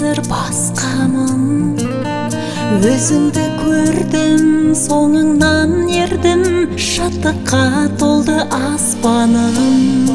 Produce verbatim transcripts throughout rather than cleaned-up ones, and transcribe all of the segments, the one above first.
қазір басқамын. Өзіңді көрдім, соңыңнан ердім, шаттыққа толды аспаным.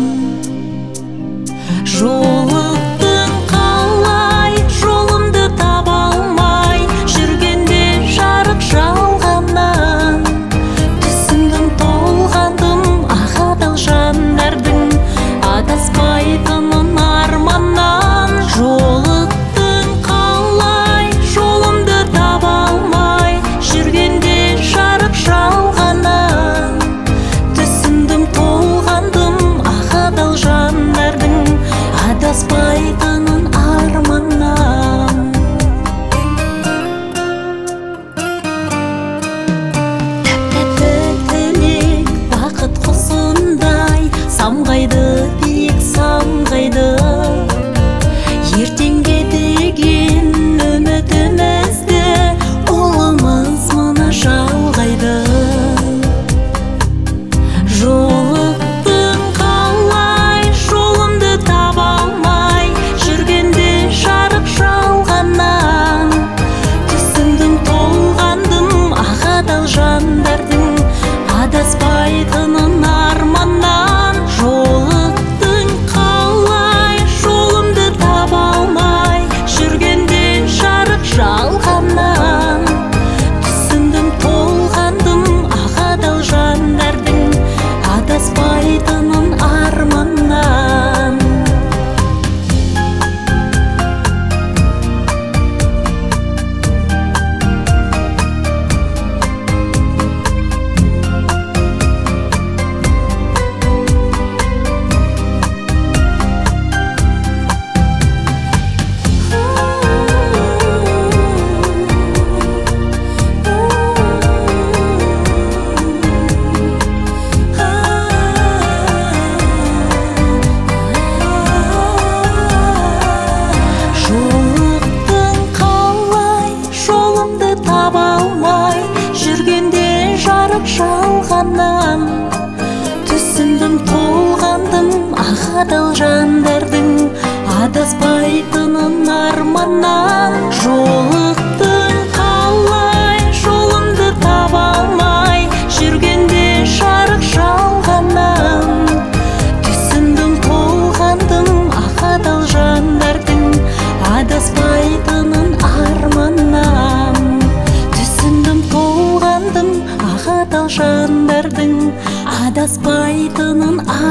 Жолықтың қалай, жолымды таба алмай, жүргенде жарық жалғаннан. Түсіндім, толғандым, ақ адал жандардың адаспайтынын арманнан. Жолықтың қалай, жолымды таба алмай, жүргенде жарық жалғаннан. Түсіндім, толғандым, ақ адал жандардың адаспайтынын арманнан. Тәп-тәтті тілек бақыт құсындай, самғайды биік самғайды. Ертеңге деген үмітімізді ұлымыз мұны жалғайды. Жолықтың қалай, жолымды таба алмай, жүргенде жарық жалғаннан. Түсіндім, толғандым, ақ адал жандардың адаспайтынын арманнан. Жолықтың қалай, жолымды таба алмай, жүргенде жарық жалғаннан. Түсіндім, толғандым, ақ адал жандардың адаспайтынын арманнан. Жолықтың қалай, жолымды таба алмай, жүргенде жарық жалғаннан. Түсіндім, толғандым, ақ адал жандардың адаспайтынын арманнан. Жолықтың қалай, жолымды таба алмай, жүргенде жарық жалғаннан. Түсіндім, толғандым, ақ адал жандардың адаспайтынын арманнан. Түсіндім, толғандым, ақ адал жандардың адаспайтынын